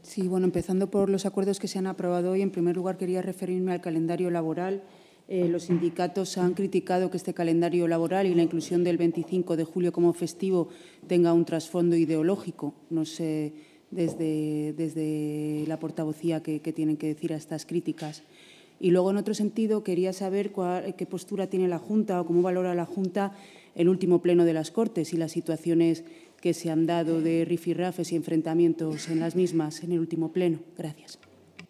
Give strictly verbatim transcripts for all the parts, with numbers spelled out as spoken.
Sí, bueno, empezando por los acuerdos que se han aprobado hoy, en primer lugar quería referirme al calendario laboral. Eh, los sindicatos han criticado que este calendario laboral y la inclusión del veinticinco de julio como festivo tenga un trasfondo ideológico. No sé desde, desde la portavocía qué, qué tienen que decir a estas críticas. Y luego, en otro sentido, quería saber cuál, qué postura tiene la Junta o cómo valora la Junta el último pleno de las Cortes y las situaciones que se han dado de rifirrafes y enfrentamientos en las mismas en el último pleno. Gracias.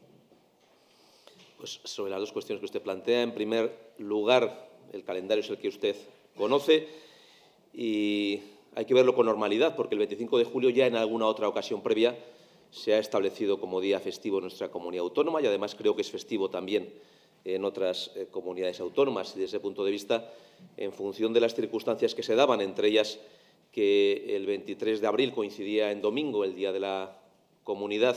Pues sobre las dos cuestiones que usted plantea, en primer lugar, el calendario es el que usted conoce y hay que verlo con normalidad, porque el veinticinco de julio ya en alguna otra ocasión previa se ha establecido como día festivo en nuestra comunidad autónoma y además creo que es festivo también en otras eh, comunidades autónomas. Y desde ese punto de vista, en función de las circunstancias que se daban, entre ellas que el veintitrés de abril coincidía en domingo, el Día de la Comunidad,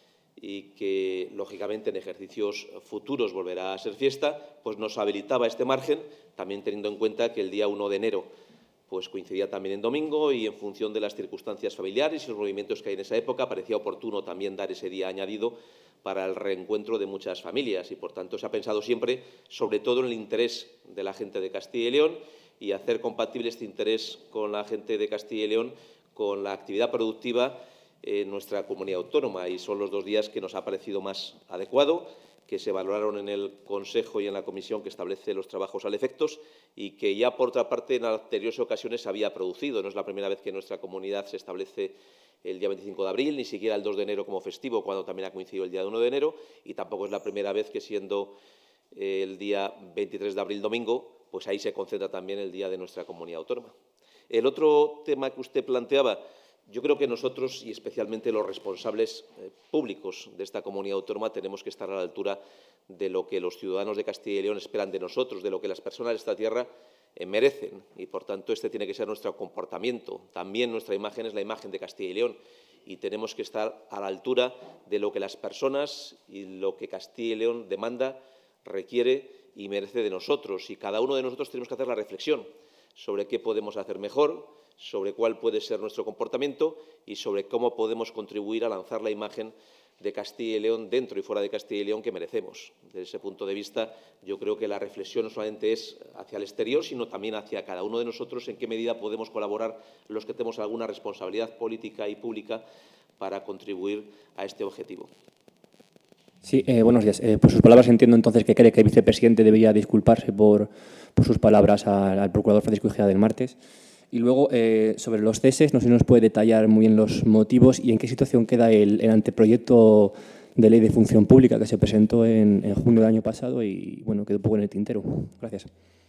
y que, lógicamente, en ejercicios futuros volverá a ser fiesta, pues nos habilitaba este margen, también teniendo en cuenta que el día uno de enero pues coincidía también en domingo y, en función de las circunstancias familiares y los movimientos que hay en esa época, parecía oportuno también dar ese día añadido para el reencuentro de muchas familias y, por tanto, se ha pensado siempre, sobre todo, en el interés de la gente de Castilla y León y hacer compatible este interés con la gente de Castilla y León con la actividad productiva en nuestra comunidad autónoma. Y son los dos días que nos ha parecido más adecuado, que se valoraron en el Consejo y en la comisión que establece los trabajos al efecto y que ya, por otra parte, en anteriores ocasiones se había producido. No es la primera vez que en nuestra comunidad se establece el día veinticinco de abril, ni siquiera el dos de enero como festivo, cuando también ha coincidido el día uno de enero, y tampoco es la primera vez que, siendo el día veintitrés de abril domingo, pues ahí se concentra también el día de nuestra comunidad autónoma. El otro tema que usted planteaba, yo creo que nosotros, y especialmente los responsables eh, públicos de esta comunidad autónoma, tenemos que estar a la altura de lo que los ciudadanos de Castilla y León esperan de nosotros, de lo que las personas de esta tierra eh, merecen. Y, por tanto, este tiene que ser nuestro comportamiento. También nuestra imagen es la imagen de Castilla y León y tenemos que estar a la altura de lo que las personas y lo que Castilla y León demanda, requiere y merece de nosotros. Y cada uno de nosotros tenemos que hacer la reflexión sobre qué podemos hacer mejor, sobre cuál puede ser nuestro comportamiento y sobre cómo podemos contribuir a lanzar la imagen de Castilla y León dentro y fuera de Castilla y León que merecemos. Desde ese punto de vista, yo creo que la reflexión no solamente es hacia el exterior, sino también hacia cada uno de nosotros, en qué medida podemos colaborar los que tenemos alguna responsabilidad política y pública para contribuir a este objetivo. Sí, eh, buenos días. Eh, por sus palabras entiendo entonces que cree que el vicepresidente debería disculparse por, por sus palabras al, al procurador Francisco Igea del martes. Y luego, eh, sobre los ceses, no sé si nos puede detallar muy bien los motivos y en qué situación queda el, el anteproyecto de ley de función pública que se presentó en, en junio del año pasado y, bueno, quedó un poco en el tintero. Gracias.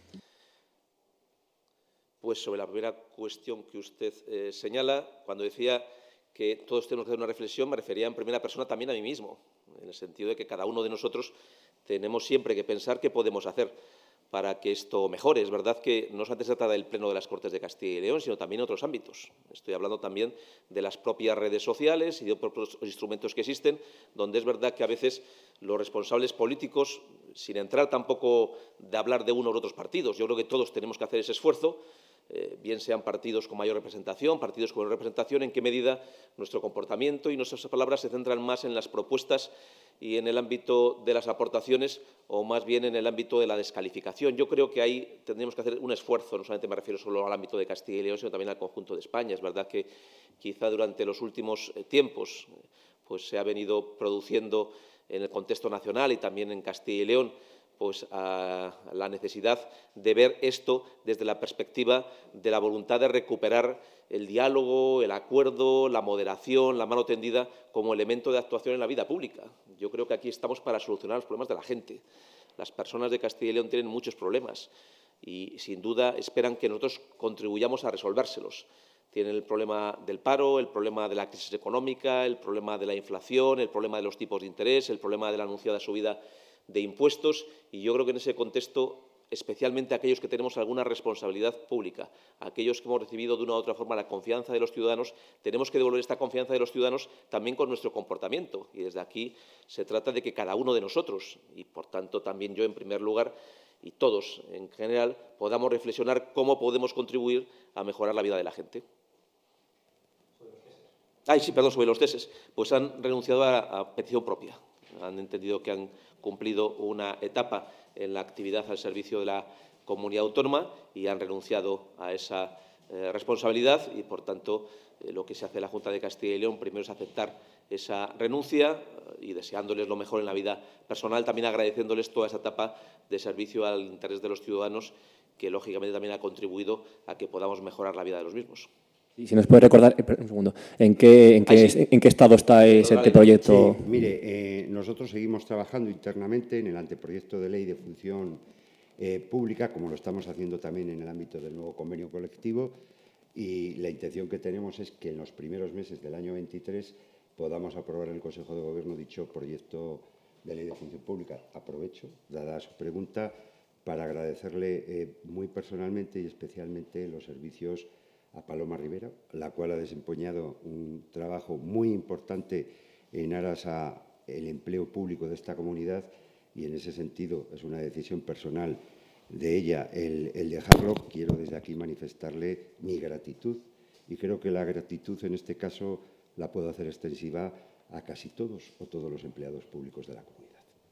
Pues sobre la primera cuestión que usted eh, señala, cuando decía que todos tenemos que hacer una reflexión, me refería en primera persona también a mí mismo, en el sentido de que cada uno de nosotros tenemos siempre que pensar qué podemos hacer para que esto mejore. Es verdad que no solamente se trata del Pleno de las Cortes de Castilla y León, sino también en otros ámbitos. Estoy hablando también de las propias redes sociales y de otros instrumentos que existen, donde es verdad que a veces los responsables políticos, sin entrar tampoco de hablar de uno u otros partidos, yo creo que todos tenemos que hacer ese esfuerzo, Eh, bien sean partidos con mayor representación, partidos con menor representación, en qué medida nuestro comportamiento y nuestras palabras se centran más en las propuestas y en el ámbito de las aportaciones o más bien en el ámbito de la descalificación. Yo creo que ahí tendríamos que hacer un esfuerzo, no solamente me refiero solo al ámbito de Castilla y León, sino también al conjunto de España. Es verdad que quizá durante los últimos tiempos pues, se ha venido produciendo en el contexto nacional y también en Castilla y León pues, a la necesidad de ver esto desde la perspectiva de la voluntad de recuperar el diálogo, el acuerdo, la moderación, la mano tendida como elemento de actuación en la vida pública. Yo creo que aquí estamos para solucionar los problemas de la gente. Las personas de Castilla y León tienen muchos problemas y, sin duda, esperan que nosotros contribuyamos a resolvérselos. Tienen el problema del paro, el problema de la crisis económica, el problema de la inflación, el problema de los tipos de interés, el problema de la anunciada subida de impuestos, y yo creo que en ese contexto, especialmente aquellos que tenemos alguna responsabilidad pública, aquellos que hemos recibido de una u otra forma la confianza de los ciudadanos, tenemos que devolver esta confianza de los ciudadanos también con nuestro comportamiento. Y desde aquí se trata de que cada uno de nosotros, y por tanto también yo en primer lugar, y todos en general, podamos reflexionar cómo podemos contribuir a mejorar la vida de la gente. Ay, sí, perdón, sobre los ceses. Pues han renunciado a, a petición propia. Han entendido que han cumplido una etapa en la actividad al servicio de la comunidad autónoma y han renunciado a esa eh, responsabilidad y, por tanto, eh, lo que se hace en la Junta de Castilla y León primero es aceptar esa renuncia eh, y deseándoles lo mejor en la vida personal, también agradeciéndoles toda esa etapa de servicio al interés de los ciudadanos que, lógicamente, también ha contribuido a que podamos mejorar la vida de los mismos. Y si nos puede recordar, eh, un segundo, ¿en qué, en qué, Ay, sí. en qué estado está ese Vale. anteproyecto? Sí, mire, eh, nosotros seguimos trabajando internamente en el anteproyecto de ley de función eh, pública, como lo estamos haciendo también en el ámbito del nuevo convenio colectivo, y la intención que tenemos es que en los primeros meses del año veintitrés podamos aprobar en el Consejo de Gobierno dicho proyecto de ley de función pública. Aprovecho, dada su pregunta, para agradecerle eh, muy personalmente y especialmente los servicios a Paloma Rivera, la cual ha desempeñado un trabajo muy importante en aras al empleo público de esta comunidad y, en ese sentido, es una decisión personal de ella el, el dejarlo. Quiero desde aquí manifestarle mi gratitud y creo que la gratitud en este caso la puedo hacer extensiva a casi todos o todos los empleados públicos de la comunidad.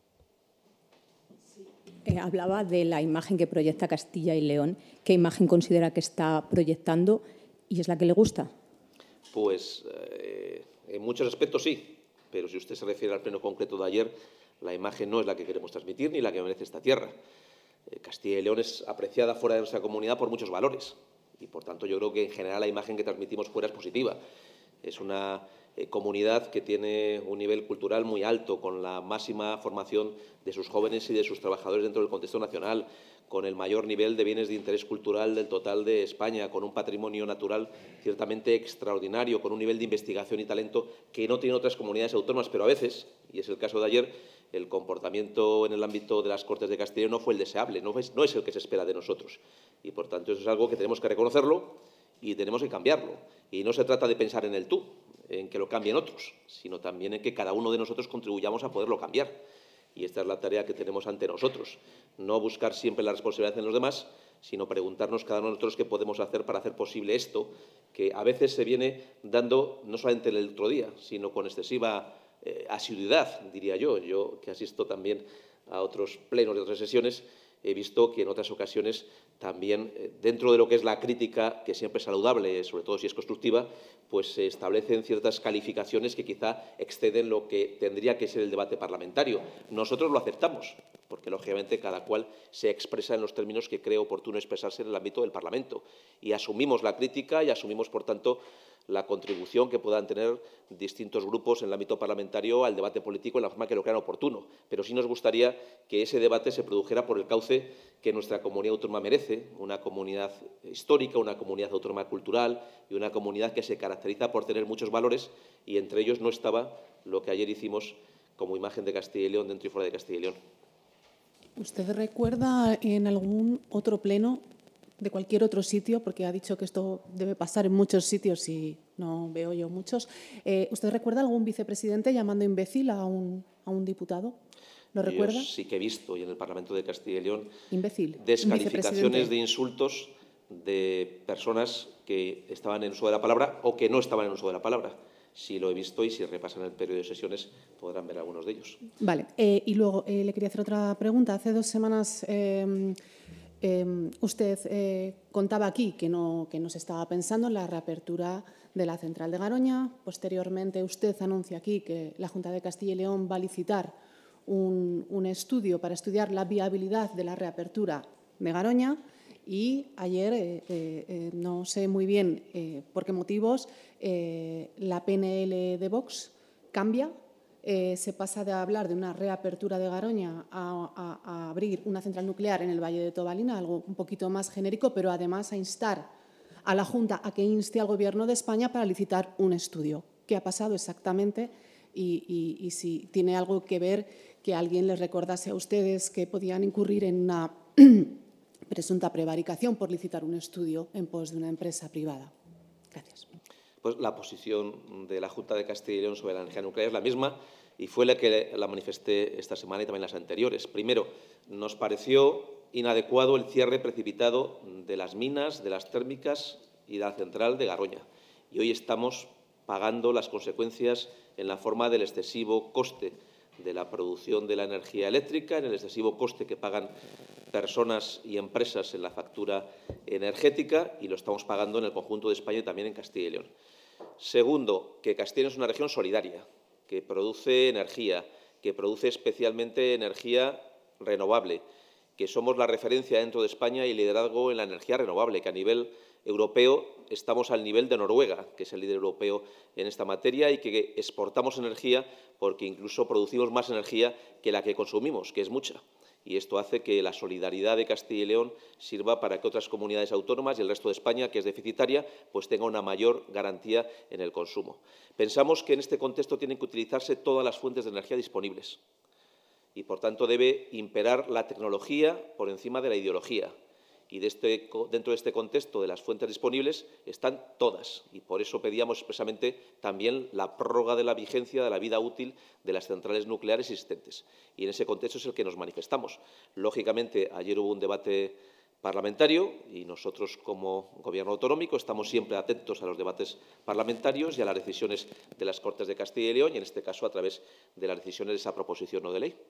Eh, hablaba de la imagen que proyecta Castilla y León. ¿Qué imagen considera que está proyectando y es la que le gusta? Pues eh, en muchos aspectos sí, pero si usted se refiere al pleno concreto de ayer, la imagen no es la que queremos transmitir ni la que merece esta tierra. Eh, Castilla y León es apreciada fuera de nuestra comunidad por muchos valores y, por tanto, yo creo que en general la imagen que transmitimos fuera es positiva. Es una eh, comunidad que tiene un nivel cultural muy alto, con la máxima formación de sus jóvenes y de sus trabajadores dentro del contexto nacional, con el mayor nivel de bienes de interés cultural del total de España, con un patrimonio natural ciertamente extraordinario, con un nivel de investigación y talento que no tienen otras comunidades autónomas, pero a veces, y es el caso de ayer, el comportamiento en el ámbito de las Cortes de Castilla y León no fue el deseable, no es, no es el que se espera de nosotros. Y, por tanto, eso es algo que tenemos que reconocerlo y tenemos que cambiarlo. Y no se trata de pensar en el tú, en que lo cambien otros, sino también en que cada uno de nosotros contribuyamos a poderlo cambiar. Y esta es la tarea que tenemos ante nosotros. No buscar siempre la responsabilidad en los demás, sino preguntarnos cada uno de nosotros qué podemos hacer para hacer posible esto, que a veces se viene dando no solamente el otro día, sino con excesiva eh, asiduidad, diría yo. Yo, que asisto también a otros plenos de otras sesiones, he visto que en otras ocasiones también, eh, dentro de lo que es la crítica, que siempre es saludable, sobre todo si es constructiva, pues se establecen ciertas calificaciones que quizá exceden lo que tendría que ser el debate parlamentario. Nosotros lo aceptamos, porque lógicamente cada cual se expresa en los términos que cree oportuno expresarse en el ámbito del Parlamento. Y asumimos la crítica y asumimos, por tanto, la contribución que puedan tener distintos grupos en el ámbito parlamentario al debate político en la forma que lo crean oportuno. Pero sí nos gustaría que ese debate se produjera por el cauce que nuestra comunidad autónoma merece, una comunidad histórica, una comunidad autónoma cultural y una comunidad que se caracteriza por tener muchos valores, y entre ellos no estaba lo que ayer hicimos como imagen de Castilla y León dentro y fuera de Castilla y León. ¿Usted recuerda en algún otro pleno de cualquier otro sitio, porque ha dicho que esto debe pasar en muchos sitios y no veo yo muchos, eh, ¿usted recuerda algún vicepresidente llamando imbécil a un, a un diputado? ¿Lo recuerda? Yo sí que he visto, y en el Parlamento de Castilla y León, imbécil, descalificaciones de insultos de personas que estaban en uso de la palabra o que no estaban en uso de la palabra. Sí lo he visto y si repasan el periodo de sesiones podrán ver algunos de ellos. Vale. Eh, y luego eh, le quería hacer otra pregunta. Hace dos semanas eh, eh, usted eh, contaba aquí que no, que no se estaba pensando en la reapertura de la central de Garoña. Posteriormente usted anuncia aquí que la Junta de Castilla y León va a licitar un, un estudio para estudiar la viabilidad de la reapertura de Garoña. Y ayer, eh, eh, no sé muy bien eh, por qué motivos, eh, la P N L de Vox cambia, eh, se pasa de hablar de una reapertura de Garoña a, a, a abrir una central nuclear en el Valle de Tobalina, algo un poquito más genérico, pero además a instar a la Junta a que inste al Gobierno de España para licitar un estudio. ¿Qué ha pasado exactamente? Y, y, y si tiene algo que ver que alguien les recordase a ustedes que podían incurrir en una presunta prevaricación por licitar un estudio en pos de una empresa privada. Gracias. Pues la posición de la Junta de Castilla y León sobre la energía nuclear es la misma y fue la que la manifesté esta semana y también las anteriores. Primero, nos pareció inadecuado el cierre precipitado de las minas, de las térmicas y de la central de Garoña. Y hoy estamos pagando las consecuencias en la forma del excesivo coste de la producción de la energía eléctrica, en el excesivo coste que pagan personas y empresas en la factura energética, y lo estamos pagando en el conjunto de España y también en Castilla y León. Segundo, que Castilla y León es una región solidaria, que produce energía, que produce especialmente energía renovable, que somos la referencia dentro de España y liderazgo en la energía renovable, que a nivel europeo estamos al nivel de Noruega, que es el líder europeo en esta materia, y que exportamos energía porque incluso producimos más energía que la que consumimos, que es mucha. Y esto hace que la solidaridad de Castilla y León sirva para que otras comunidades autónomas y el resto de España, que es deficitaria, pues tenga una mayor garantía en el consumo. Pensamos que en este contexto tienen que utilizarse todas las fuentes de energía disponibles y, por tanto, debe imperar la tecnología por encima de la ideología. Y de este, dentro de este contexto de las fuentes disponibles están todas, y por eso pedíamos expresamente también la prórroga de la vigencia de la vida útil de las centrales nucleares existentes. Y en ese contexto es el que nos manifestamos. Lógicamente, ayer hubo un debate parlamentario y nosotros, como Gobierno autonómico, estamos siempre atentos a los debates parlamentarios y a las decisiones de las Cortes de Castilla y León, y en este caso a través de las decisiones de esa proposición no de ley.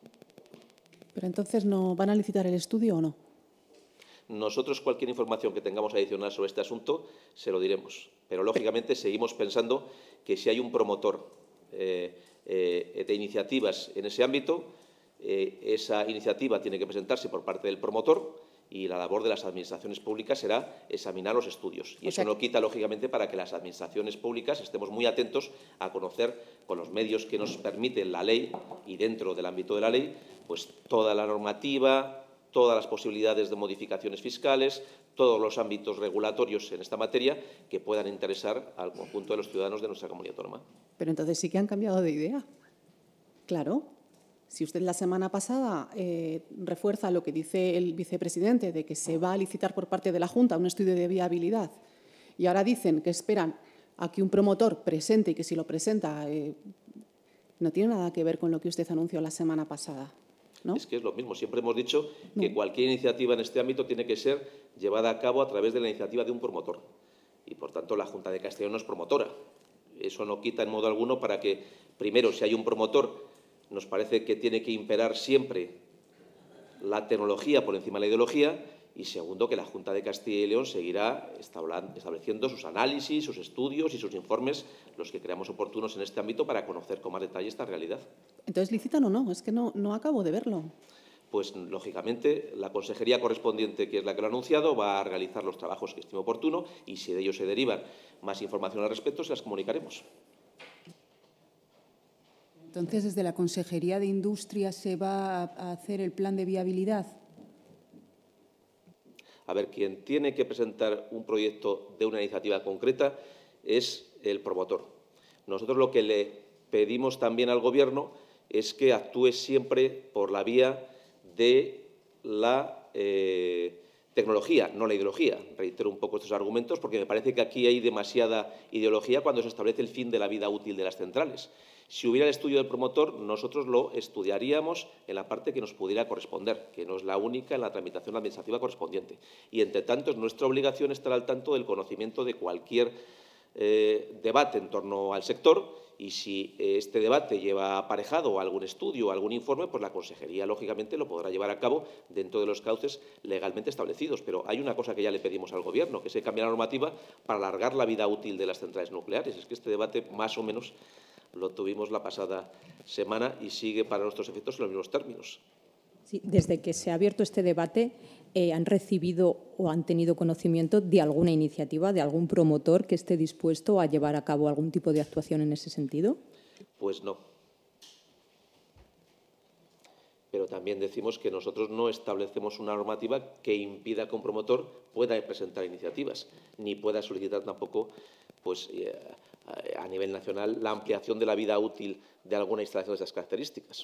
Pero entonces, ¿no van a licitar el estudio o no? Nosotros cualquier información que tengamos adicional sobre este asunto se lo diremos, pero lógicamente seguimos pensando que si hay un promotor eh, eh, de iniciativas en ese ámbito, eh, esa iniciativa tiene que presentarse por parte del promotor y la labor de las administraciones públicas será examinar los estudios. Y eso no quita, lógicamente, para que las administraciones públicas estemos muy atentos a conocer, con los medios que nos permiten la ley y dentro del ámbito de la ley, pues toda la normativa, todas las posibilidades de modificaciones fiscales, todos los ámbitos regulatorios en esta materia que puedan interesar al conjunto de los ciudadanos de nuestra comunidad autónoma. Pero entonces sí que han cambiado de idea. Claro. Si usted la semana pasada eh, refuerza lo que dice el vicepresidente de que se va a licitar por parte de la Junta un estudio de viabilidad y ahora dicen que esperan a que un promotor presente y que si lo presenta eh, no tiene nada que ver con lo que usted anunció la semana pasada, ¿no? Es que es lo mismo. Siempre hemos dicho que no. cualquier iniciativa en este ámbito tiene que ser llevada a cabo a través de la iniciativa de un promotor. Y, por tanto, la Junta de Castilla y León no es promotora. Eso no quita en modo alguno para que, primero, si hay un promotor, nos parece que tiene que imperar siempre la tecnología por encima de la ideología, y segundo, que la Junta de Castilla y León seguirá estableciendo sus análisis, sus estudios y sus informes, los que creamos oportunos en este ámbito, para conocer con más detalle esta realidad. Entonces, ¿licitan o no? Es que no, no acabo de verlo. Pues, lógicamente, la consejería correspondiente, que es la que lo ha anunciado, va a realizar los trabajos que estime oportuno y, si de ellos se deriva más información al respecto, se las comunicaremos. Entonces, desde la Consejería de Industria se va a hacer el plan de viabilidad. A ver, quien tiene que presentar un proyecto de una iniciativa concreta es el promotor. Nosotros lo que le pedimos también al Gobierno es que actúe siempre por la vía de la eh, tecnología, no la ideología. Reitero un poco estos argumentos porque me parece que aquí hay demasiada ideología cuando se establece el fin de la vida útil de las centrales. Si hubiera el estudio del promotor, nosotros lo estudiaríamos en la parte que nos pudiera corresponder, que no es la única en la tramitación administrativa correspondiente. Y, entre tanto, es nuestra obligación estar al tanto del conocimiento de cualquier eh, debate en torno al sector, y si este debate lleva aparejado algún estudio o algún informe, pues la Consejería, lógicamente, lo podrá llevar a cabo dentro de los cauces legalmente establecidos. Pero hay una cosa que ya le pedimos al Gobierno, que se cambie la normativa para alargar la vida útil de las centrales nucleares. Es que este debate, más o menos, lo tuvimos la pasada semana y sigue para nuestros efectos en los mismos términos. Sí, desde que se ha abierto este debate, eh, ¿han recibido o han tenido conocimiento de alguna iniciativa, de algún promotor que esté dispuesto a llevar a cabo algún tipo de actuación en ese sentido? Pues no. Pero también decimos que nosotros no establecemos una normativa que impida que un promotor pueda presentar iniciativas, ni pueda solicitar tampoco, pues, eh, a nivel nacional, la ampliación de la vida útil de alguna instalación de esas características.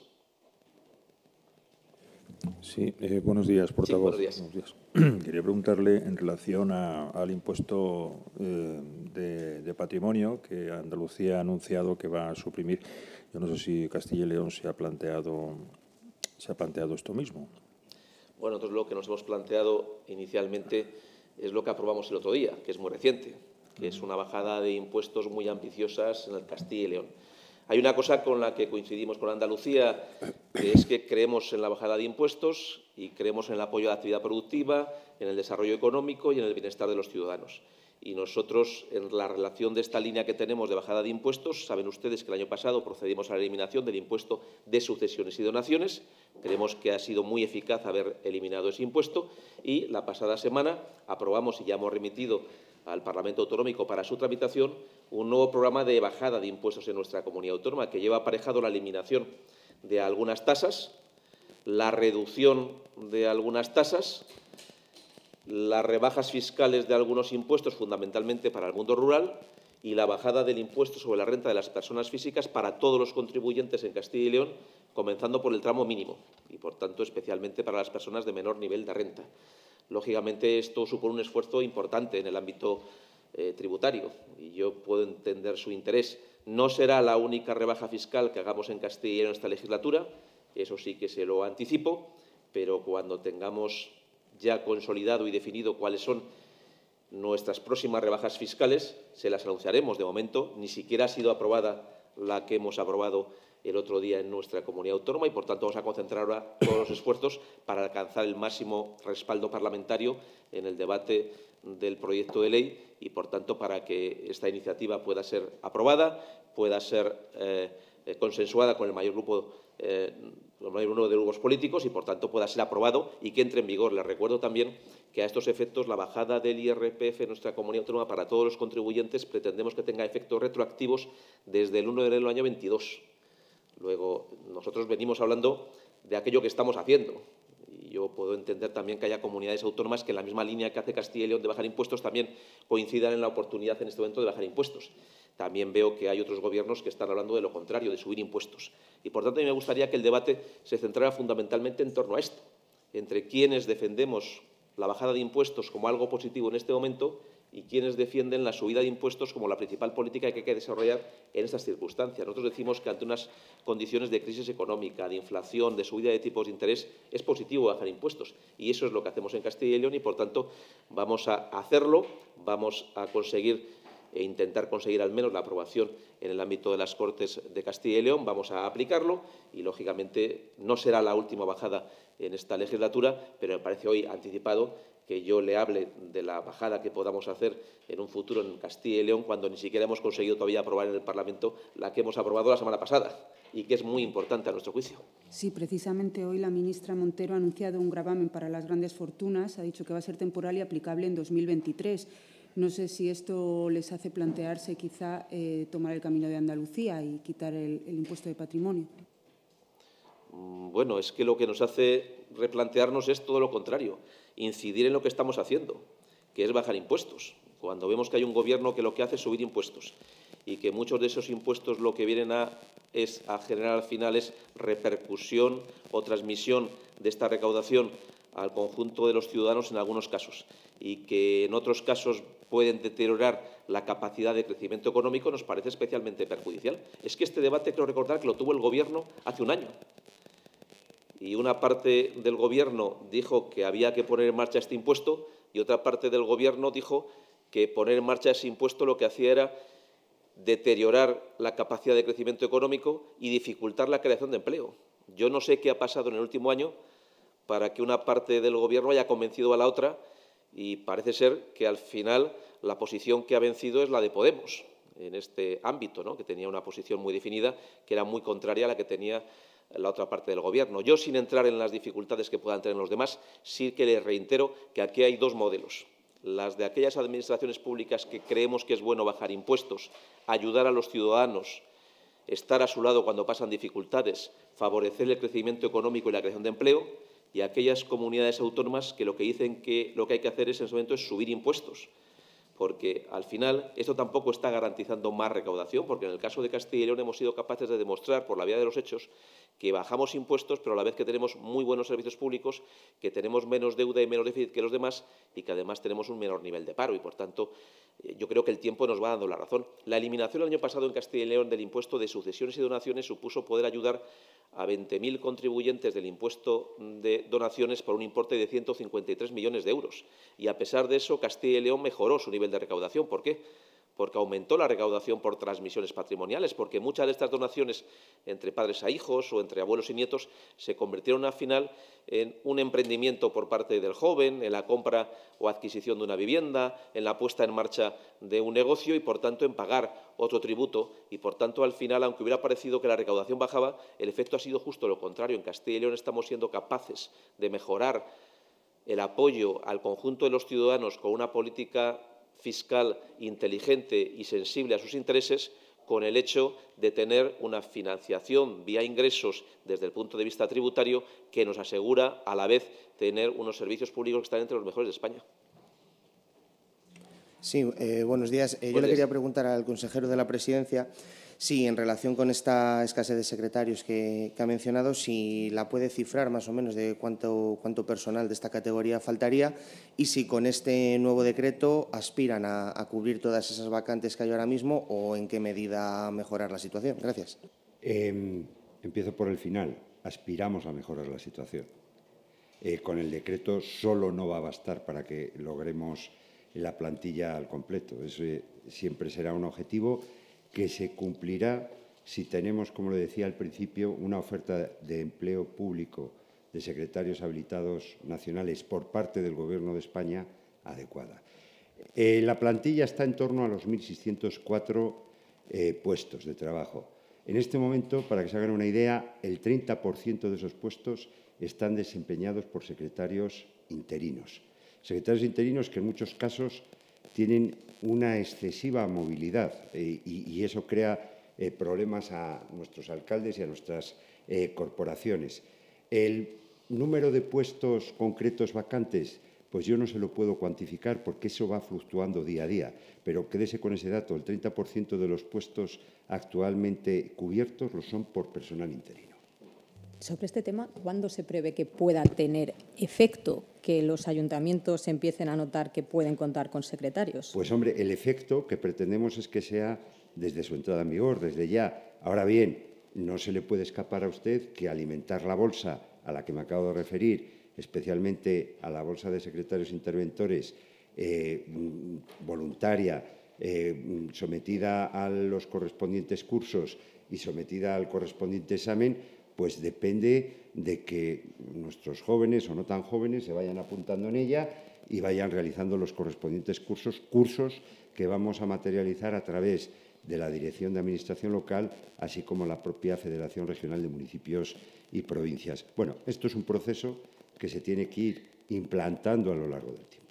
Sí, eh, buenos días, portavoz. Sí, buenos días. Buenos días. Quería preguntarle en relación a, al impuesto eh, de, de patrimonio que Andalucía ha anunciado que va a suprimir. Yo no sé si Castilla y León se ha planteado, se ha planteado esto mismo. Bueno, nosotros lo que nos hemos planteado inicialmente es lo que aprobamos el otro día, que es muy reciente. que es una bajada de impuestos muy ambiciosas en el Castilla y León. Hay una cosa con la que coincidimos con Andalucía, que es que creemos en la bajada de impuestos y creemos en el apoyo a la actividad productiva, en el desarrollo económico y en el bienestar de los ciudadanos. Y nosotros, en la relación de esta línea que tenemos de bajada de impuestos, saben ustedes que el año pasado procedimos a la eliminación del impuesto de sucesiones y donaciones. Creemos que ha sido muy eficaz haber eliminado ese impuesto y la pasada semana aprobamos y ya hemos remitido al Parlamento Autonómico para su tramitación un nuevo programa de bajada de impuestos en nuestra comunidad autónoma que lleva aparejado la eliminación de algunas tasas, la reducción de algunas tasas, las rebajas fiscales de algunos impuestos, fundamentalmente para el mundo rural, y la bajada del impuesto sobre la renta de las personas físicas para todos los contribuyentes en Castilla y León, comenzando por el tramo mínimo y, por tanto, especialmente para las personas de menor nivel de renta. Lógicamente, esto supone un esfuerzo importante en el ámbito eh, tributario y yo puedo entender su interés. No será la única rebaja fiscal que hagamos en Castilla y León en esta legislatura, eso sí que se lo anticipo, pero cuando tengamos ya consolidado y definido cuáles son nuestras próximas rebajas fiscales, se las anunciaremos. De momento, ni siquiera ha sido aprobada la que hemos aprobado el otro día en nuestra comunidad autónoma y, por tanto, vamos a concentrar ahora todos los esfuerzos para alcanzar el máximo respaldo parlamentario en el debate del proyecto de ley y, por tanto, para que esta iniciativa pueda ser aprobada, pueda ser eh, consensuada con el mayor grupo eh, el mayor número de grupos políticos y, por tanto, pueda ser aprobado y que entre en vigor. Les recuerdo también que a estos efectos la bajada del I R P F en nuestra comunidad autónoma para todos los contribuyentes pretendemos que tenga efectos retroactivos desde el uno de enero del año veintidós. Luego, nosotros venimos hablando de aquello que estamos haciendo. Y yo puedo entender también que haya comunidades autónomas que en la misma línea que hace Castilla y León de bajar impuestos también coincidan en la oportunidad en este momento de bajar impuestos. También veo que hay otros gobiernos que están hablando de lo contrario, de subir impuestos. Y, por tanto, a mí me gustaría que el debate se centrara fundamentalmente en torno a esto, entre quienes defendemos la bajada de impuestos como algo positivo en este momento y quienes defienden la subida de impuestos como la principal política que hay que desarrollar en estas circunstancias. Nosotros decimos que ante unas condiciones de crisis económica, de inflación, de subida de tipos de interés, es positivo bajar impuestos. Y eso es lo que hacemos en Castilla y León y, por tanto, vamos a hacerlo, vamos a conseguir e intentar conseguir al menos la aprobación en el ámbito de las Cortes de Castilla y León. Vamos a aplicarlo y, lógicamente, no será la última bajada en esta legislatura, pero me parece hoy anticipado que yo le hable de la bajada que podamos hacer en un futuro en Castilla y León cuando ni siquiera hemos conseguido todavía aprobar en el Parlamento la que hemos aprobado la semana pasada y que es muy importante a nuestro juicio. Sí, precisamente hoy la ministra Montero ha anunciado un gravamen para las grandes fortunas, ha dicho que va a ser temporal y aplicable en dos mil veintitrés. No sé si esto les hace plantearse quizá eh, tomar el camino de Andalucía y quitar el, el impuesto de patrimonio. Bueno, es que lo que nos hace replantearnos es todo lo contrario, incidir en lo que estamos haciendo, que es bajar impuestos. Cuando vemos que hay un gobierno que lo que hace es subir impuestos y que muchos de esos impuestos lo que vienen a, es a generar al final es repercusión o transmisión de esta recaudación al conjunto de los ciudadanos en algunos casos y que en otros casos pueden deteriorar la capacidad de crecimiento económico, nos parece especialmente perjudicial. Es que este debate, creo recordar, que lo tuvo el Gobierno hace un año. Y una parte del Gobierno dijo que había que poner en marcha este impuesto y otra parte del Gobierno dijo que poner en marcha ese impuesto lo que hacía era deteriorar la capacidad de crecimiento económico y dificultar la creación de empleo. Yo no sé qué ha pasado en el último año para que una parte del Gobierno haya convencido a la otra y parece ser que al final la posición que ha vencido es la de Podemos en este ámbito, ¿no?, que tenía una posición muy definida, que era muy contraria a la que tenía la otra parte del Gobierno. Yo, sin entrar en las dificultades que puedan tener los demás, sí que les reitero que aquí hay dos modelos. Las de aquellas administraciones públicas que creemos que es bueno bajar impuestos, ayudar a los ciudadanos, estar a su lado cuando pasan dificultades, favorecer el crecimiento económico y la creación de empleo, y aquellas comunidades autónomas que lo que dicen que lo que hay que hacer es, en ese momento es subir impuestos, porque al final esto tampoco está garantizando más recaudación, porque en el caso de Castilla y León hemos sido capaces de demostrar por la vía de los hechos que bajamos impuestos, pero a la vez que tenemos muy buenos servicios públicos, que tenemos menos deuda y menos déficit que los demás y que además tenemos un menor nivel de paro y, por tanto, yo creo que el tiempo nos va dando la razón. La eliminación el año pasado en Castilla y León del impuesto de sucesiones y donaciones supuso poder ayudar a veinte mil contribuyentes del impuesto de donaciones por un importe de ciento cincuenta y tres millones de euros. Y, a pesar de eso, Castilla y León mejoró su nivel de recaudación. ¿Por qué? porque aumentó la recaudación por transmisiones patrimoniales, porque muchas de estas donaciones entre padres a hijos o entre abuelos y nietos se convirtieron al final en un emprendimiento por parte del joven, en la compra o adquisición de una vivienda, en la puesta en marcha de un negocio y, por tanto, en pagar otro tributo. Y, por tanto, al final, aunque hubiera parecido que la recaudación bajaba, el efecto ha sido justo lo contrario. En Castilla y León estamos siendo capaces de mejorar el apoyo al conjunto de los ciudadanos con una política fiscal inteligente y sensible a sus intereses, con el hecho de tener una financiación vía ingresos desde el punto de vista tributario que nos asegura, a la vez, tener unos servicios públicos que están entre los mejores de España. Sí, eh, buenos días. Eh, yo Buenos le días. quería preguntar al consejero de la Presidencia si, en relación con esta escasez de secretarios que, que ha mencionado, si la puede cifrar más o menos de cuánto, cuánto personal de esta categoría faltaría y si con este nuevo decreto aspiran a, a cubrir todas esas vacantes que hay ahora mismo o en qué medida mejorar la situación. Gracias. Eh, empiezo por el final. Aspiramos a mejorar la situación. Eh, con el decreto solo no va a bastar para que logremos la plantilla al completo. Eso siempre será un objetivo que se cumplirá si tenemos, como le decía al principio, una oferta de empleo público de secretarios habilitados nacionales por parte del Gobierno de España adecuada. Eh, la plantilla está en torno a los mil seiscientos cuatro eh, puestos de trabajo. En este momento, para que se hagan una idea, el treinta por ciento de esos puestos están desempeñados por secretarios interinos. Secretarios interinos que en muchos casos tienen una excesiva movilidad eh, y, y eso crea eh, problemas a nuestros alcaldes y a nuestras eh, corporaciones. El número de puestos concretos vacantes, pues yo no se lo puedo cuantificar porque eso va fluctuando día a día, pero quédese con ese dato, el treinta por ciento de los puestos actualmente cubiertos lo son por personal interino. Sobre este tema, ¿cuándo se prevé que pueda tener efecto que los ayuntamientos empiecen a notar que pueden contar con secretarios? Pues, hombre, el efecto que pretendemos es que sea desde su entrada en vigor, desde ya. Ahora bien, no se le puede escapar a usted que alimentar la bolsa a la que me acabo de referir, especialmente a la bolsa de secretarios interventores eh, voluntaria, eh, sometida a los correspondientes cursos y sometida al correspondiente examen, pues depende de que nuestros jóvenes o no tan jóvenes se vayan apuntando en ella y vayan realizando los correspondientes cursos, cursos que vamos a materializar a través de la Dirección de Administración Local, así como la propia Federación Regional de Municipios y Provincias. Bueno, esto es un proceso que se tiene que ir implantando a lo largo del tiempo.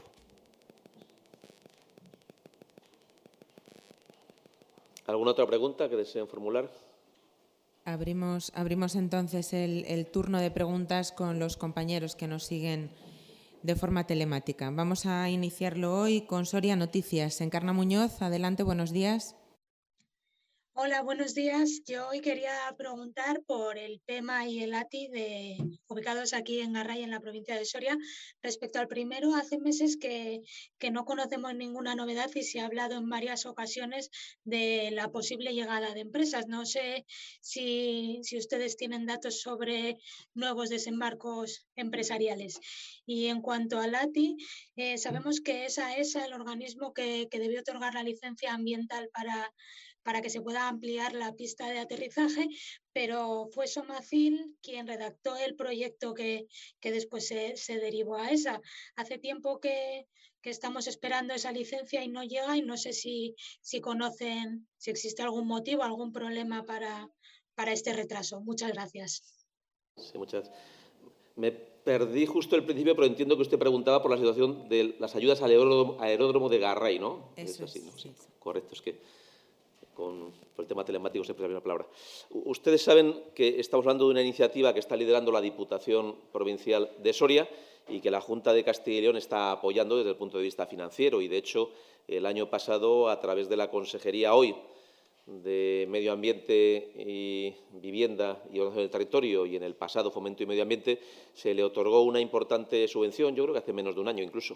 ¿Alguna otra pregunta que deseen formular? Abrimos, abrimos entonces el, el turno de preguntas con los compañeros que nos siguen de forma telemática. Vamos a iniciarlo hoy con Soria Noticias. Encarna Muñoz, adelante, buenos días. Hola, buenos días. Yo hoy quería preguntar por el PEMA y el A T I de, ubicados aquí en Garray, en la provincia de Soria. Respecto al primero, hace meses que, que no conocemos ninguna novedad y se ha hablado en varias ocasiones de la posible llegada de empresas. No sé si, si ustedes tienen datos sobre nuevos desembarcos empresariales. Y en cuanto al A T I, eh, sabemos que es AESA el organismo que, que debió otorgar la licencia ambiental para para que se pueda ampliar la pista de aterrizaje, pero fue Somacil quien redactó el proyecto que, que después se, se derivó a esa. Hace tiempo que, que estamos esperando esa licencia y no llega y no sé si, si conocen, si existe algún motivo, algún problema para, para este retraso. Muchas gracias. Sí, muchas. Me perdí justo el principio, pero entiendo que usted preguntaba por la situación de las ayudas al aeródromo, aeródromo de Garray, ¿no? Eso es así, es, ¿no? Sí, sí. correcto, es que con por el tema telemático siempre es la misma palabra. Ustedes saben que estamos hablando de una iniciativa que está liderando la Diputación Provincial de Soria y que la Junta de Castilla y León está apoyando desde el punto de vista financiero y, de hecho, el año pasado, a través de la Consejería hoy de Medio Ambiente y Vivienda y Ordenación del Territorio y en el pasado Fomento y Medio Ambiente, se le otorgó una importante subvención, yo creo que hace menos de un año incluso,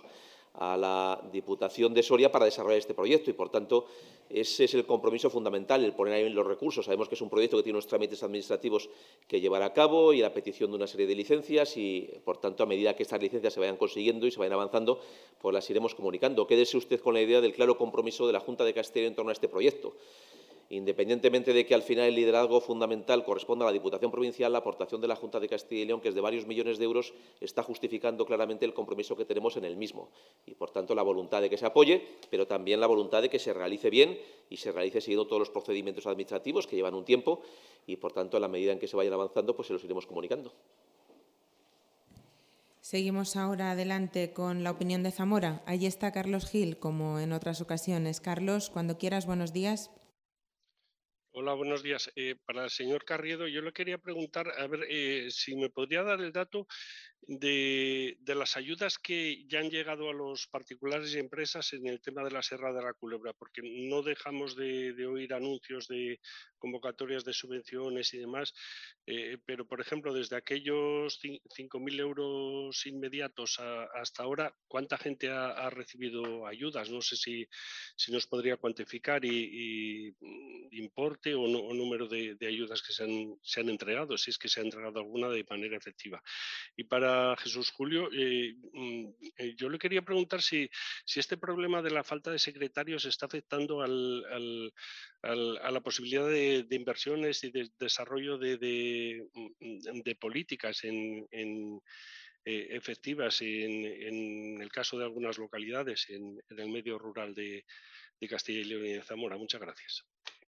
a la Diputación de Soria para desarrollar este proyecto y, por tanto, ese es el compromiso fundamental, el poner ahí los recursos. Sabemos que es un proyecto que tiene unos trámites administrativos que llevar a cabo y la petición de una serie de licencias y, por tanto, a medida que estas licencias se vayan consiguiendo y se vayan avanzando, pues las iremos comunicando. Quédese usted con la idea del claro compromiso de la Junta de Castilla y León en torno a este proyecto. Independientemente de que al final el liderazgo fundamental corresponda a la Diputación Provincial, la aportación de la Junta de Castilla y León, que es de varios millones de euros, está justificando claramente el compromiso que tenemos en el mismo. Y, por tanto, la voluntad de que se apoye, pero también la voluntad de que se realice bien y se realice siguiendo todos los procedimientos administrativos que llevan un tiempo y, por tanto, en la medida en que se vayan avanzando, pues se los iremos comunicando. Seguimos ahora adelante con la opinión de Zamora. Allí está Carlos Gil, como en otras ocasiones. Carlos, cuando quieras, buenos días. Hola, buenos días. Eh, para el señor Carriedo, yo le quería preguntar, a ver, eh, si me podría dar el dato de, de las ayudas que ya han llegado a los particulares y empresas en el tema de la Serra de la Culebra, porque no dejamos de, de oír anuncios de convocatorias de subvenciones y demás, eh, pero, por ejemplo, desde aquellos cinco mil euros inmediatos a, hasta ahora, ¿cuánta gente ha, ha recibido ayudas? No sé si, si nos podría cuantificar y, y importe o, no, o número de, de ayudas que se han, se han entregado, si es que se ha entregado alguna de manera efectiva. Y para Jesús Julio, eh, eh, yo le quería preguntar si, si este problema de la falta de secretarios está afectando al, al, al, a la posibilidad de, de inversiones y de desarrollo de, de, de políticas en, en, eh, efectivas en, en el caso de algunas localidades en, en el medio rural de, de Castilla y León y de Zamora. Muchas gracias.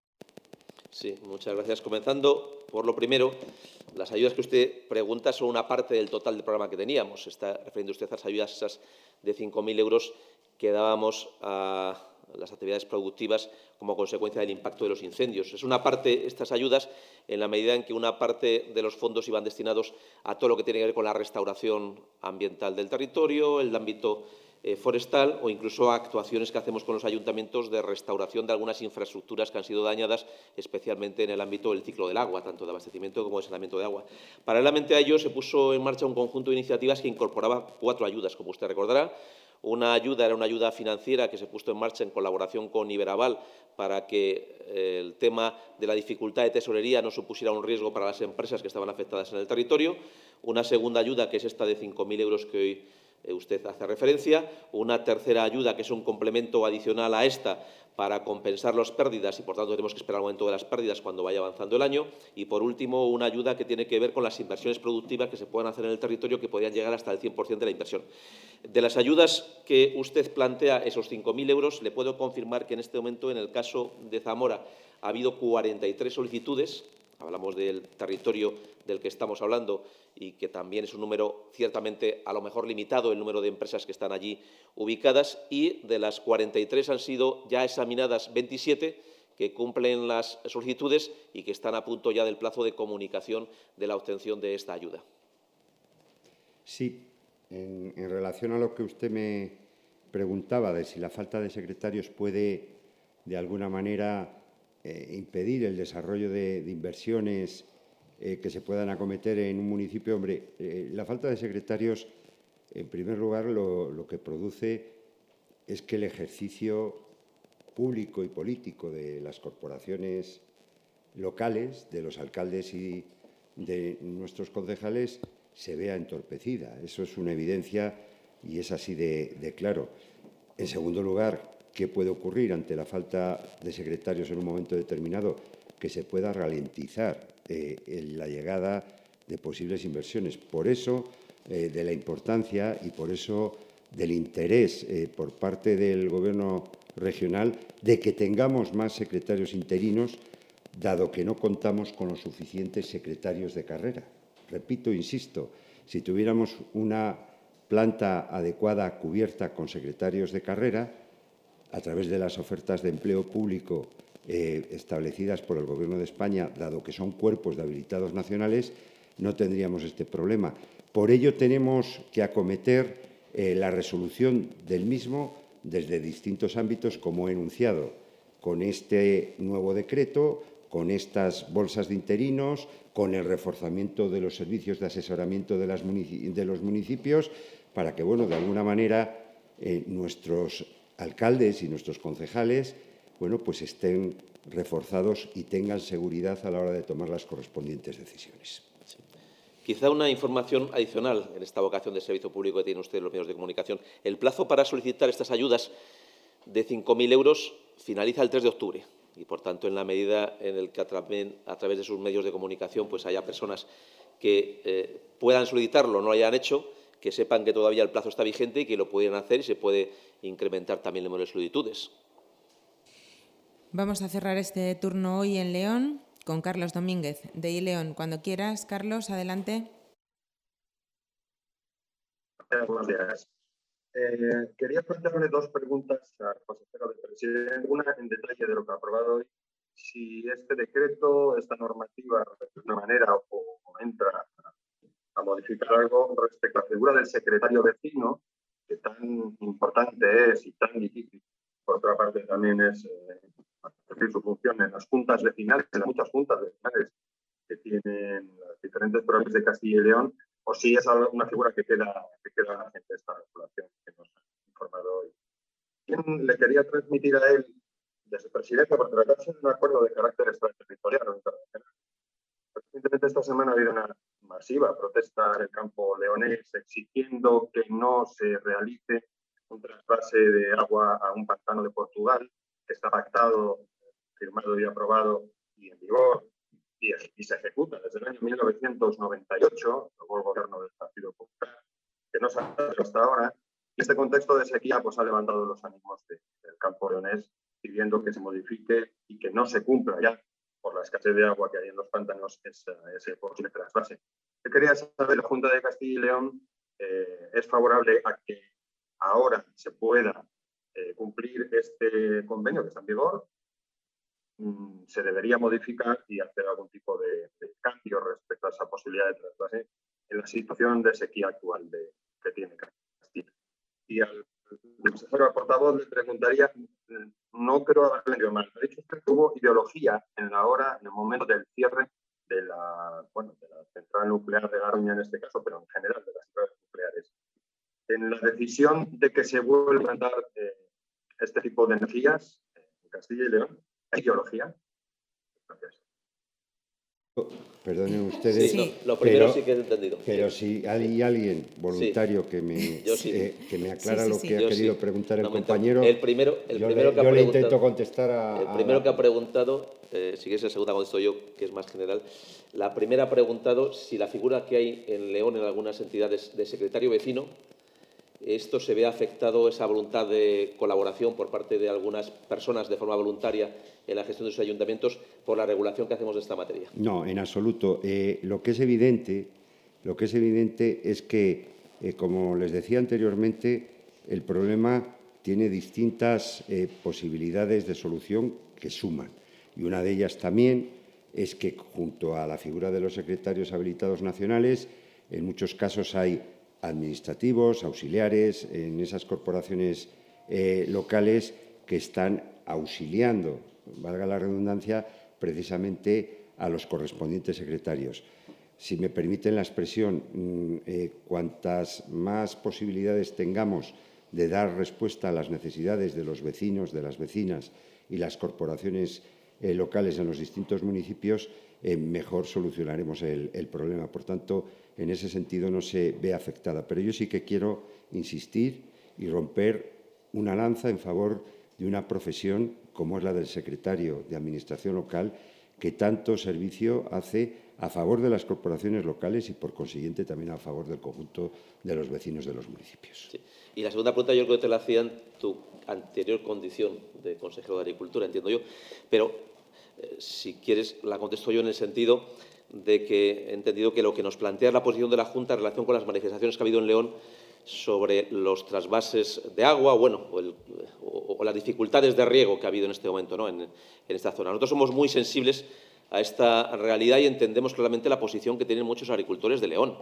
Sí, muchas gracias. Comenzando por lo primero, las ayudas que usted pregunta son una parte del total del programa que teníamos. Está refiriendo usted a las ayudas esas de cinco mil euros que dábamos a las actividades productivas como consecuencia del impacto de los incendios. Es una parte, estas ayudas, en la medida en que una parte de los fondos iban destinados a todo lo que tiene que ver con la restauración ambiental del territorio, el ámbito Eh, forestal o incluso a actuaciones que hacemos con los ayuntamientos de restauración de algunas infraestructuras que han sido dañadas, especialmente en el ámbito del ciclo del agua, tanto de abastecimiento como de saneamiento de agua. Paralelamente a ello, se puso en marcha un conjunto de iniciativas que incorporaba cuatro ayudas, como usted recordará. Una ayuda era una ayuda financiera que se puso en marcha en colaboración con Iberaval para que eh, el tema de la dificultad de tesorería no supusiera un riesgo para las empresas que estaban afectadas en el territorio. Una segunda ayuda, que es esta de cinco mil euros que hoy usted hace referencia, una tercera ayuda que es un complemento adicional a esta para compensar las pérdidas y, por tanto, tenemos que esperar el momento de las pérdidas cuando vaya avanzando el año. Y, por último, una ayuda que tiene que ver con las inversiones productivas que se puedan hacer en el territorio que podrían llegar hasta el cien por cien de la inversión. De las ayudas que usted plantea, esos cinco mil euros, le puedo confirmar que en este momento, en el caso de Zamora, ha habido cuarenta y tres solicitudes. Hablamos del territorio del que estamos hablando y que también es un número ciertamente a lo mejor limitado el número de empresas que están allí ubicadas, y de las cuarenta y tres han sido ya examinadas veintisiete que cumplen las solicitudes y que están a punto ya del plazo de comunicación de la obtención de esta ayuda. Sí, en, en relación a lo que usted me preguntaba de si la falta de secretarios puede de alguna manera Eh, impedir el desarrollo de, de inversiones eh, que se puedan acometer en un municipio. Hombre, eh, la falta de secretarios, en primer lugar, lo, lo que produce es que el ejercicio público y político de las corporaciones locales, de los alcaldes y de nuestros concejales, se vea entorpecida. Eso es una evidencia y es así de, de claro. En segundo lugar, ¿qué puede ocurrir ante la falta de secretarios en un momento determinado? Que se pueda ralentizar eh, la llegada de posibles inversiones. Por eso, eh, de la importancia y por eso del interés eh, por parte del Gobierno regional de que tengamos más secretarios interinos, dado que no contamos con los suficientes secretarios de carrera. Repito, insisto, si tuviéramos una planta adecuada, cubierta con secretarios de carrera, a través de las ofertas de empleo público eh, establecidas por el Gobierno de España, dado que son cuerpos de habilitados nacionales, no tendríamos este problema. Por ello, tenemos que acometer eh, la resolución del mismo desde distintos ámbitos, como he enunciado, con este nuevo decreto, con estas bolsas de interinos, con el reforzamiento de los servicios de asesoramiento de, las munici- de los municipios, para que, bueno, de alguna manera, eh, nuestros alcaldes y nuestros concejales, bueno, pues estén reforzados y tengan seguridad a la hora de tomar las correspondientes decisiones. Sí. Quizá una información adicional en esta vocación de servicio público que tienen ustedes los medios de comunicación. El plazo para solicitar estas ayudas de cinco mil euros finaliza el tres de octubre y, por tanto, en la medida en la que a, tra a través de sus medios de comunicación pues haya personas que eh, puedan solicitarlo o no lo hayan hecho, que sepan que todavía el plazo está vigente y que lo pueden hacer y se puede incrementar también el número de solicitudes. Vamos a cerrar este turno hoy en León con Carlos Domínguez, de I León. Cuando quieras, Carlos, adelante. Eh, buenos días. Eh, quería plantearle dos preguntas al consejero de Presidencia. Una en detalle de lo que ha aprobado hoy. Si este decreto, esta normativa, de una manera o, o entra a, a modificar algo respecto a la figura del secretario vecino, que tan importante es y tan difícil. Por otra parte, también es eh, decir, su función en las juntas vecinales, en las muchas juntas vecinales que tienen las diferentes provincias de Castilla y León, o si es una figura que queda, que queda en esta regulación que nos ha informado hoy. ¿Quién le quería transmitir a él de su presidencia por tratarse de un acuerdo de carácter extraterritorial o internacional? Recientemente esta semana ha habido una masiva protesta en el campo leonés exigiendo que no se realice un trasvase de agua a un pantano de Portugal, que está pactado, firmado y aprobado y en vigor, y, y se ejecuta desde el año mil novecientos noventa y ocho, luego el gobierno del Partido Popular, que no se ha hecho hasta ahora. Y este contexto de sequía pues, ha levantado los ánimos de, del campo leonés, pidiendo que se modifique y que no se cumpla ya, por la escasez de agua que hay en los pantanos, ese, ese posible trasvase. Yo quería saber, la Junta de Castilla y León eh, es favorable a que ahora se pueda eh, cumplir este convenio que está en vigor. Mm, se debería modificar y hacer algún tipo de, de cambio respecto a esa posibilidad de trasvase en la situación de sequía actual de, que tiene Castilla. Y al consejero, al portavoz, le preguntaría, no creo haber entendido mal, ha dicho usted que hubo ideología en la hora, en el momento del cierre de la, bueno, de la central nuclear de Garoña en este caso, pero en general de las centrales nucleares. En la decisión de que se vuelva a dar eh, este tipo de energías en Castilla y León, ¿hay ideología? Gracias. Perdonen ustedes, sí, lo, lo primero pero, sí que he entendido. Pero si hay alguien voluntario sí. que, me, sí. eh, que me aclara sí, sí, lo sí. que yo ha querido sí. preguntar el no, compañero, el primero, el yo, primero le, que ha yo le intento contestar a... El primero a... que ha preguntado, eh, si quieres el segundo contesto yo, que es más general. La primera ha preguntado si la figura que hay en León en algunas entidades de secretario vecino, esto se ve afectado, esa voluntad de colaboración por parte de algunas personas de forma voluntaria en la gestión de sus ayuntamientos por la regulación que hacemos de esta materia. No, en absoluto. Eh, lo que es evidente, lo que es evidente es que, eh, como les decía anteriormente, el problema tiene distintas eh, posibilidades de solución que suman. Y una de ellas también es que, junto a la figura de los secretarios habilitados nacionales, en muchos casos hay administrativos, auxiliares, en esas corporaciones eh, locales que están auxiliando, valga la redundancia, precisamente a los correspondientes secretarios. Si me permiten la expresión, eh, cuantas más posibilidades tengamos de dar respuesta a las necesidades de los vecinos, de las vecinas y las corporaciones eh, locales en los distintos municipios, eh, mejor solucionaremos el, el problema. Por tanto, en ese sentido no se ve afectada. Pero yo sí que quiero insistir y romper una lanza en favor de una profesión como es la del secretario de Administración local, que tanto servicio hace a favor de las corporaciones locales y, por consiguiente, también a favor del conjunto de los vecinos de los municipios. Sí. Y la segunda pregunta yo creo que te la hacía en tu anterior condición de consejero de Agricultura, entiendo yo, pero eh, si quieres la contesto yo en el sentido de que he entendido que lo que nos plantea es la posición de la Junta en relación con las manifestaciones que ha habido en León sobre los trasvases de agua, bueno, o, el, o, o las dificultades de riego que ha habido en este momento, ¿no?, en, en esta zona. Nosotros somos muy sensibles a esta realidad y entendemos claramente la posición que tienen muchos agricultores de León.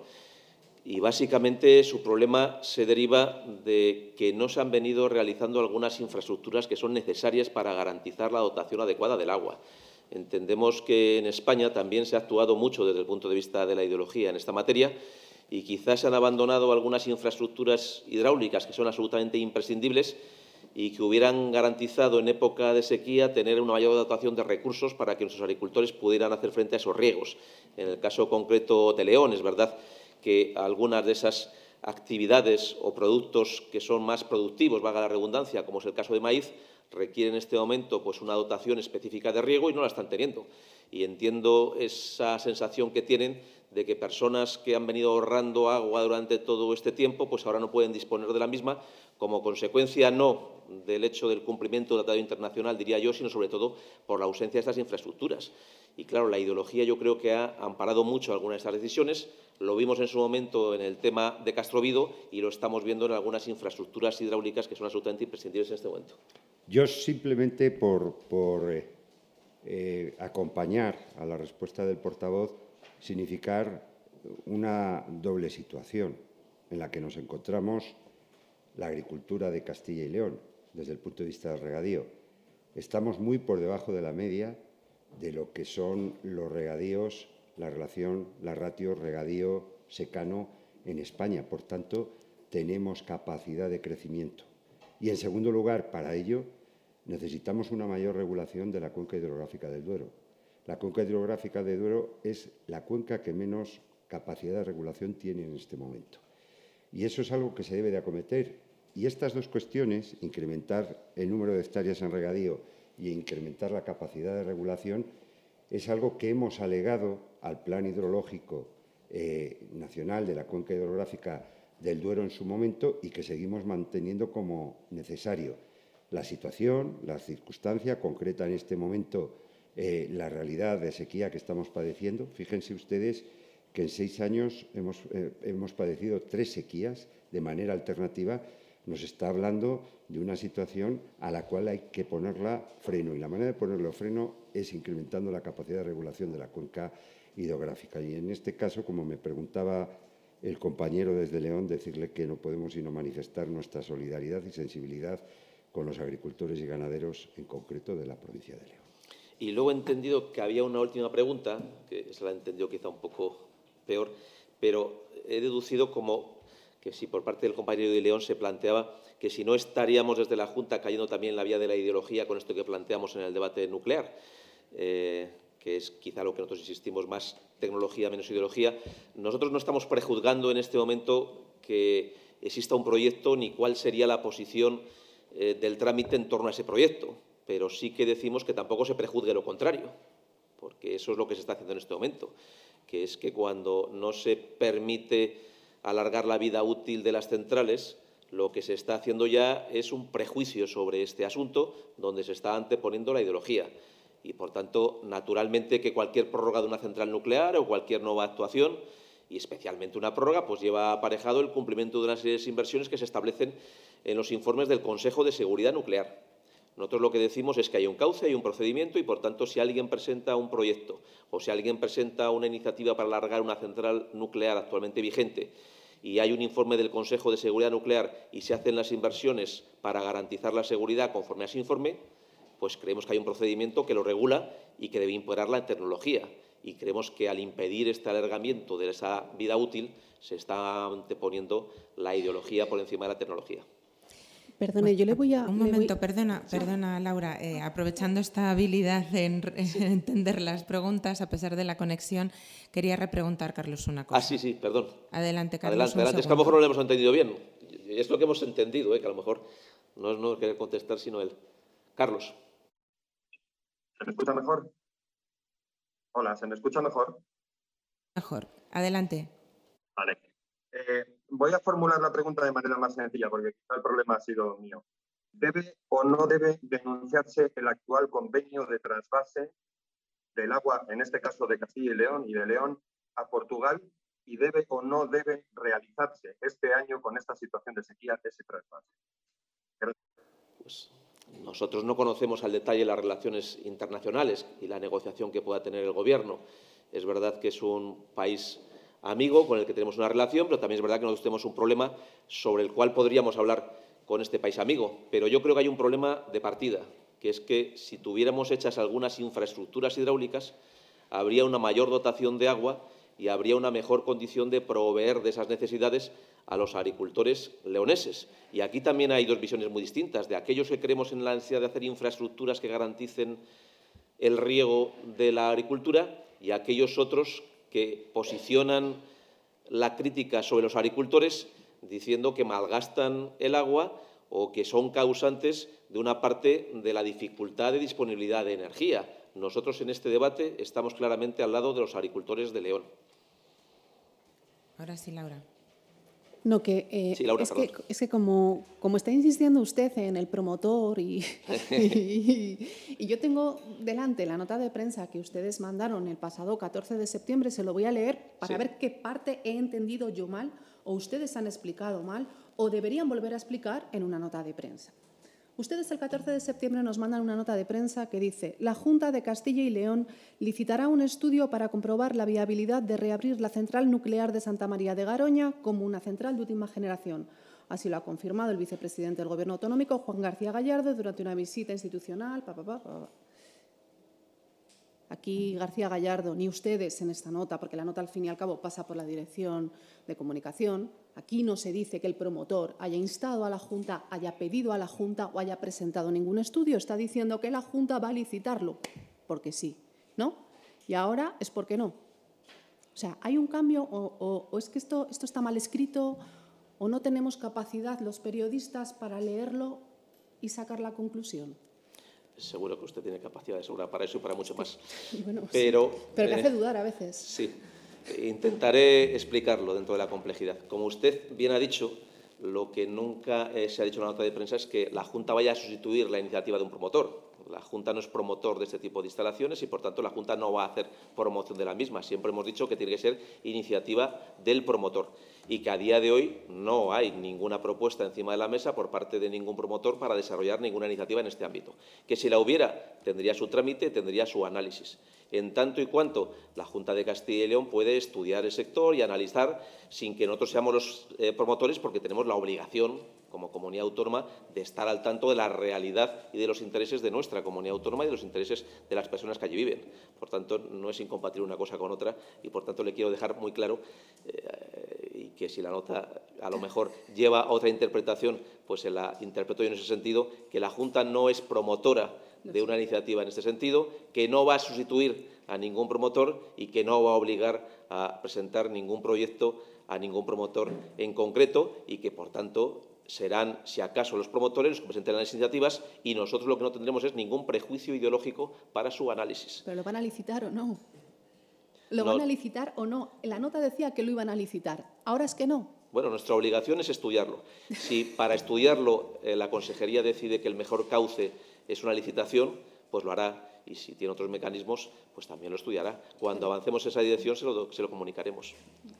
Y básicamente su problema se deriva de que no se han venido realizando algunas infraestructuras que son necesarias para garantizar la dotación adecuada del agua. Entendemos que en España también se ha actuado mucho desde el punto de vista de la ideología en esta materia y quizás se han abandonado algunas infraestructuras hidráulicas que son absolutamente imprescindibles y que hubieran garantizado en época de sequía tener una mayor dotación de recursos para que nuestros agricultores pudieran hacer frente a esos riegos. En el caso concreto de León, es verdad que algunas de esas actividades o productos que son más productivos, valga la redundancia, como es el caso de maíz, requieren en este momento pues, una dotación específica de riego y no la están teniendo. Y entiendo esa sensación que tienen de que personas que han venido ahorrando agua durante todo este tiempo, pues ahora no pueden disponer de la misma, como consecuencia no del hecho del cumplimiento del Tratado Internacional, diría yo, sino sobre todo por la ausencia de estas infraestructuras. Y claro, la ideología yo creo que ha amparado mucho algunas de estas decisiones. Lo vimos en su momento en el tema de Castrovido y lo estamos viendo en algunas infraestructuras hidráulicas que son absolutamente imprescindibles en este momento. Yo simplemente por, por eh, eh, acompañar a la respuesta del portavoz, significar una doble situación en la que nos encontramos la agricultura de Castilla y León desde el punto de vista del regadío. Estamos muy por debajo de la media de lo que son los regadíos, la relación, la ratio regadío-secano en España. Por tanto, tenemos capacidad de crecimiento. Y, en segundo lugar, para ello, necesitamos una mayor regulación de la cuenca hidrográfica del Duero. La cuenca hidrográfica del Duero es la cuenca que menos capacidad de regulación tiene en este momento. Y eso es algo que se debe de acometer. Y estas dos cuestiones, incrementar el número de hectáreas en regadío y incrementar la capacidad de regulación, es algo que hemos alegado al Plan Hidrológico eh, Nacional de la Cuenca Hidrográfica del Duero en su momento y que seguimos manteniendo como necesario. La situación, la circunstancia concreta en este momento, eh, la realidad de sequía que estamos padeciendo. Fíjense ustedes que en seis años hemos, eh, hemos padecido tres sequías de manera alternativa. Nos está hablando de una situación a la cual hay que ponerla freno. Y la manera de ponerle freno es incrementando la capacidad de regulación de la cuenca hidrográfica. Y en este caso, como me preguntaba el compañero desde León, decirle que no podemos sino manifestar nuestra solidaridad y sensibilidad con los agricultores y ganaderos, en concreto de la provincia de León. Y luego he entendido que había una última pregunta, que se la he entendido quizá un poco peor, pero he deducido como que si por parte del compañero de León se planteaba que si no estaríamos desde la Junta cayendo también en la vía de la ideología con esto que planteamos en el debate nuclear, eh, que es quizá lo que nosotros insistimos, más tecnología, menos ideología. Nosotros no estamos prejuzgando en este momento que exista un proyecto ni cuál sería la posición eh, del trámite en torno a ese proyecto, pero sí que decimos que tampoco se prejuzgue lo contrario, porque eso es lo que se está haciendo en este momento, que es que cuando no se permite alargar la vida útil de las centrales, lo que se está haciendo ya es un prejuicio sobre este asunto donde se está anteponiendo la ideología. Y, por tanto, naturalmente que cualquier prórroga de una central nuclear o cualquier nueva actuación, y especialmente una prórroga, pues lleva aparejado el cumplimiento de una serie de inversiones que se establecen en los informes del Consejo de Seguridad Nuclear. Nosotros lo que decimos es que hay un cauce, hay un procedimiento y, por tanto, si alguien presenta un proyecto o si alguien presenta una iniciativa para alargar una central nuclear actualmente vigente y hay un informe del Consejo de Seguridad Nuclear y se hacen las inversiones para garantizar la seguridad conforme a ese informe, pues creemos que hay un procedimiento que lo regula y que debe imperar la tecnología. Y creemos que al impedir este alargamiento de esa vida útil se está anteponiendo la ideología por encima de la tecnología. Perdone, yo le voy a... Un momento, voy... perdona, perdona, Laura. Eh, aprovechando esta habilidad en, en entender las preguntas, a pesar de la conexión, quería repreguntar, Carlos, una cosa. Ah, sí, sí, perdón. Adelante, Carlos. Adelante, adelante. Es que a lo mejor no lo hemos entendido bien. Es lo que hemos entendido, ¿eh? Que a lo mejor no es no querer contestar, sino él. Carlos. ¿Se me escucha mejor? Hola, ¿se me escucha mejor? Mejor. Adelante. Vale. Eh, voy a formular la pregunta de manera más sencilla, porque quizá el problema ha sido mío. ¿Debe o no debe denunciarse el actual convenio de trasvase del agua, en este caso de Castilla y León y de León, a Portugal? ¿Y debe o no debe realizarse este año, con esta situación de sequía, ese trasvase? Gracias. Pues nosotros no conocemos al detalle las relaciones internacionales y la negociación que pueda tener el Gobierno. Es verdad que es un país amigo con el que tenemos una relación, pero también es verdad que nosotros tenemos un problema sobre el cual podríamos hablar con este país amigo. Pero yo creo que hay un problema de partida, que es que si tuviéramos hechas algunas infraestructuras hidráulicas, habría una mayor dotación de agua y habría una mejor condición de proveer de esas necesidades a los agricultores leoneses. Y aquí también hay dos visiones muy distintas, de aquellos que creemos en la necesidad de hacer infraestructuras que garanticen el riego de la agricultura y aquellos otros que posicionan la crítica sobre los agricultores diciendo que malgastan el agua o que son causantes de una parte de la dificultad de disponibilidad de energía. Nosotros en este debate estamos claramente al lado de los agricultores de León. Ahora sí, Laura. No, que, eh, sí, Laura, es, que es que como, como está insistiendo usted en el promotor y, y, y yo tengo delante la nota de prensa que ustedes mandaron el pasado catorce de septiembre, se lo voy a leer para sí. ver qué parte he entendido yo mal o ustedes han explicado mal o deberían volver a explicar en una nota de prensa. Ustedes el catorce de septiembre nos mandan una nota de prensa que dice: la Junta de Castilla y León licitará un estudio para comprobar la viabilidad de reabrir la central nuclear de Santa María de Garoña como una central de última generación. Así lo ha confirmado el vicepresidente del Gobierno autonómico, Juan García Gallardo, durante una visita institucional. Pa, pa, pa, pa. Aquí García Gallardo, ni ustedes en esta nota, porque la nota al fin y al cabo pasa por la Dirección de Comunicación, aquí no se dice que el promotor haya instado a la Junta, haya pedido a la Junta o haya presentado ningún estudio. Está diciendo que la Junta va a licitarlo, porque sí, ¿no? Y ahora es porque no. O sea, ¿hay un cambio o, o, o es que esto, esto está mal escrito o no tenemos capacidad los periodistas para leerlo y sacar la conclusión? Seguro que usted tiene capacidad de sobra para eso y para mucho más. Bueno, pero, sí, pero me eh, hace dudar a veces. Sí, intentaré explicarlo dentro de la complejidad. Como usted bien ha dicho, lo que nunca eh, se ha dicho en la nota de prensa es que la Junta vaya a sustituir la iniciativa de un promotor. La Junta no es promotor de este tipo de instalaciones y, por tanto, la Junta no va a hacer promoción de la misma. Siempre hemos dicho que tiene que ser iniciativa del promotor y que a día de hoy no hay ninguna propuesta encima de la mesa por parte de ningún promotor para desarrollar ninguna iniciativa en este ámbito. Que si la hubiera, tendría su trámite, tendría su análisis. En tanto y cuanto la Junta de Castilla y León puede estudiar el sector y analizar sin que nosotros seamos los eh, promotores, porque tenemos la obligación, como comunidad autónoma, de estar al tanto de la realidad y de los intereses de nuestra comunidad autónoma y de los intereses de las personas que allí viven. Por tanto, no es incompatible una cosa con otra y, por tanto, le quiero dejar muy claro eh, y que si la nota a lo mejor lleva otra interpretación, pues se la interpreto yo en ese sentido, que la Junta no es promotora de una iniciativa en este sentido, que no va a sustituir a ningún promotor y que no va a obligar a presentar ningún proyecto a ningún promotor en concreto y que, por tanto, serán, si acaso, los promotores los que presenten las iniciativas y nosotros lo que no tendremos es ningún prejuicio ideológico para su análisis. ¿Pero lo van a licitar o no? ¿Lo no. van a licitar o no? En la nota decía que lo iban a licitar. ¿Ahora es que no? Bueno, nuestra obligación es estudiarlo. Si para estudiarlo eh, la Consejería decide que el mejor cauce es una licitación, pues lo hará. Y si tiene otros mecanismos, pues también lo estudiará. Cuando avancemos en esa dirección se lo, se lo comunicaremos.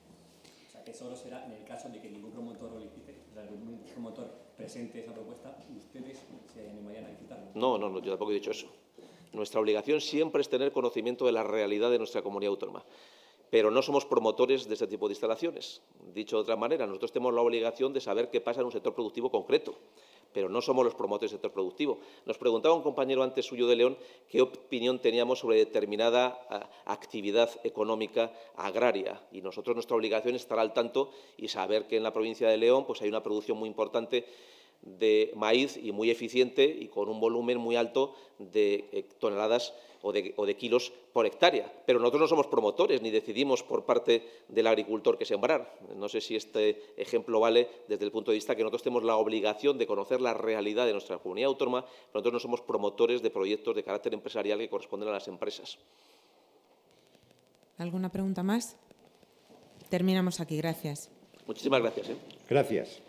O sea, que solo será en el caso de que ningún promotor lo licite, o sea, ningún promotor presente esa propuesta, ustedes se animarían a licitarlo. No, no, no, yo tampoco he dicho eso. Nuestra obligación siempre es tener conocimiento de la realidad de nuestra comunidad autónoma. Pero no somos promotores de este tipo de instalaciones. Dicho de otra manera, nosotros tenemos la obligación de saber qué pasa en un sector productivo concreto, pero no somos los promotores del sector productivo. Nos preguntaba un compañero antes suyo de León qué opinión teníamos sobre determinada uh, actividad económica agraria. Y nosotros nuestra obligación es estar al tanto y saber que en la provincia de León pues, hay una producción muy importante de maíz y muy eficiente y con un volumen muy alto de eh, toneladas o de, o de kilos por hectárea. Pero nosotros no somos promotores ni decidimos por parte del agricultor qué sembrar. No sé si este ejemplo vale desde el punto de vista que nosotros tenemos la obligación de conocer la realidad de nuestra comunidad autónoma, pero nosotros no somos promotores de proyectos de carácter empresarial que corresponden a las empresas. ¿Alguna pregunta más? Terminamos aquí. Gracias. Muchísimas gracias. ¿eh? Gracias.